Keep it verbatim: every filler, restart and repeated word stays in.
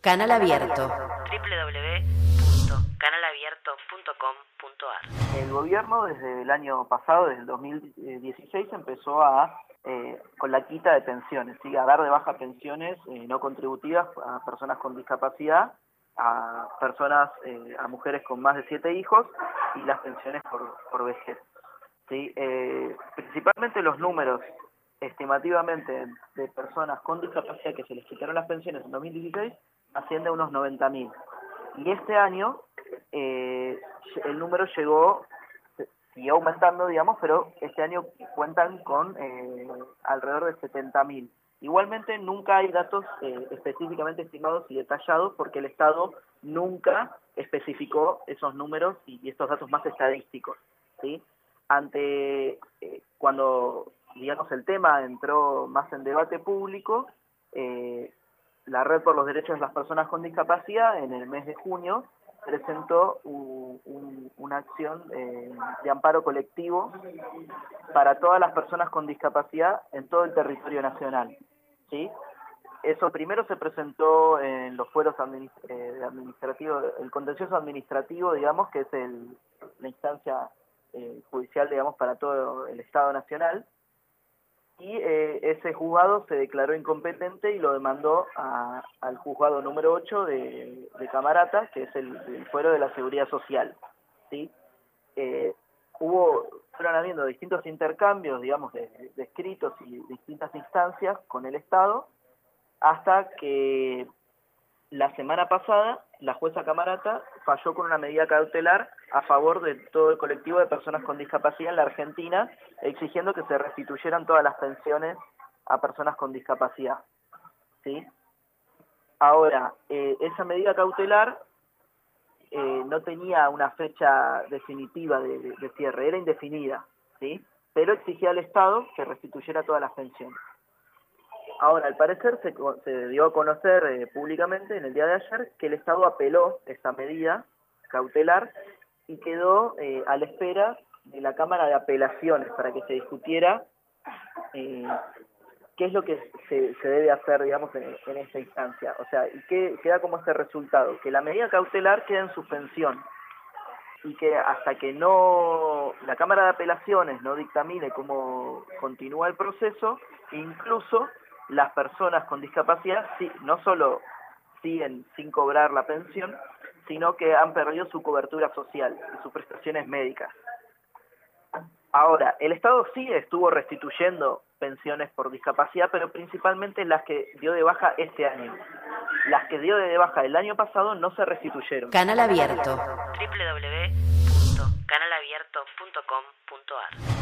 Canal Abierto. doble u doble u doble u punto canal abierto punto com punto a r. El gobierno desde el año pasado, desde el dos mil dieciséis, empezó a eh, con la quita de pensiones, ¿sí? A dar de baja pensiones eh, no contributivas a personas con discapacidad, a personas, eh, a mujeres con más de siete hijos y las pensiones por, por vejez. ¿Sí? Eh, principalmente los números estimativamente de personas con discapacidad que se les quitaron las pensiones en dos mil dieciséis asciende a unos noventa mil. Y este año eh, el número llegó, siguió aumentando, digamos, pero este año cuentan con eh, alrededor de setenta mil. Igualmente nunca hay datos eh, específicamente estimados y detallados porque el Estado nunca especificó esos números y, y estos datos más estadísticos, ¿sí? Ante eh, cuando, digamos, el tema entró más en debate público, eh, la Red por los Derechos de las Personas con Discapacidad en el mes de junio presentó un, un, una acción eh, de amparo colectivo para todas las personas con discapacidad en todo el territorio nacional, ¿sí? Eso primero se presentó en los fueros administ eh, administrativos, el contencioso administrativo, digamos, que es el, la instancia eh, judicial, digamos, para todo el Estado Nacional, y eh, ese juzgado se declaró incompetente y lo demandó a, al juzgado número ocho de, de Camarata, que es el, el fuero de la Seguridad Social, ¿sí? Eh, hubo, fueron habiendo distintos intercambios, digamos, de, de escritos y distintas instancias con el Estado, hasta que la semana pasada la jueza Camarata falló con una medida cautelar a favor de todo el colectivo de personas con discapacidad en la Argentina, exigiendo que se restituyeran todas las pensiones a personas con discapacidad, ¿sí? Ahora, eh, esa medida cautelar eh, no tenía una fecha definitiva de, de, de cierre, era indefinida, ¿sí? Pero exigía al Estado que restituyera todas las pensiones. Ahora, al parecer se, se dio a conocer eh, públicamente en el día de ayer que el Estado apeló esta medida cautelar y quedó eh, a la espera de la Cámara de Apelaciones para que se discutiera eh, qué es lo que se, se debe hacer, digamos, en, en esta instancia. O sea, y qué queda como este resultado, que la medida cautelar queda en suspensión y que hasta que no la Cámara de Apelaciones no dictamine cómo continúa el proceso, incluso las personas con discapacidad sí, no solo siguen sin cobrar la pensión, sino que han perdido su cobertura social y sus prestaciones médicas. Ahora, el Estado sí estuvo restituyendo pensiones por discapacidad, pero principalmente las que dio de baja este año. Las que dio de baja el año pasado no se restituyeron. Canal Abierto. doble u doble u doble u punto canal abierto punto com punto a r.